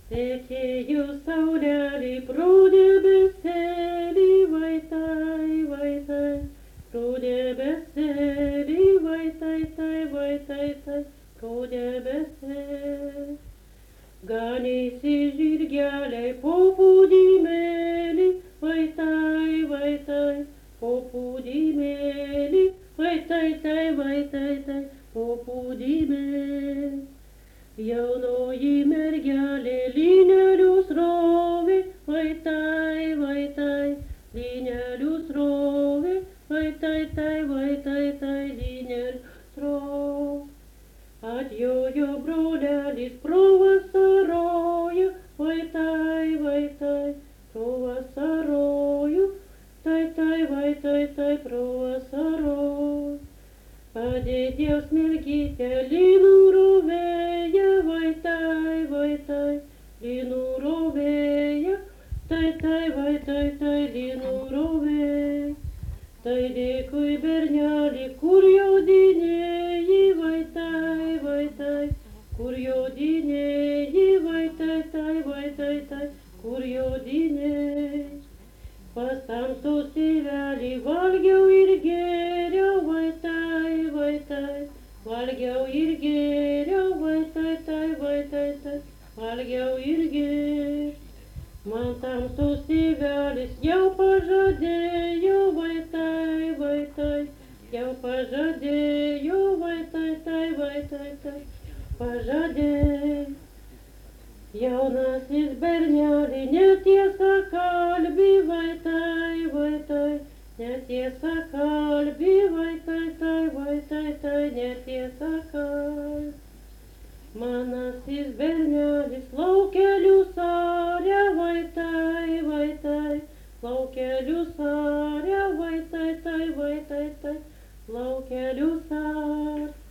Tekėjo saulelį pro debeselį, vai tai, pro debeselį, vai tai, pro debeselį. Ganėsi žirgeliai po pūdymėlį, vai tai, po pūdymėlį, vai tai, po pūdymėlį. Jaunoji mergelė lynelius rovė, vai tai, lynelius rovė, vai tai, lynelius rovė. Atjojo brolelis pro vasaroja, vai tai, pro vasaroja, tai, pro vasaroja. Padėdės mergytė lynų rovėja, vai tai, lynų rovėja, tai, lynų rovėja. Tai dėkui bernelį, kur jodinėji, vai tai, kur jodinėji, vai tai, kur jodinėji. Pas tamsos tėvelį valgiau ir gėriau, vai tai, valgiau ir gėriau, vai tai, valgiau ir gėriau. Man tamsos tėvelis jau pažadėjo, vai tai, jau pažadėjo, vai tai, pažadėjo. Jaunasis bernelį netiesa kalbi, vai tai, netiesa kalbi, vai tai, netiesa kalbi. Manasis bernelis laukelių sarė, vai tai, laukelių sarė, vai tai, laukelių sarė.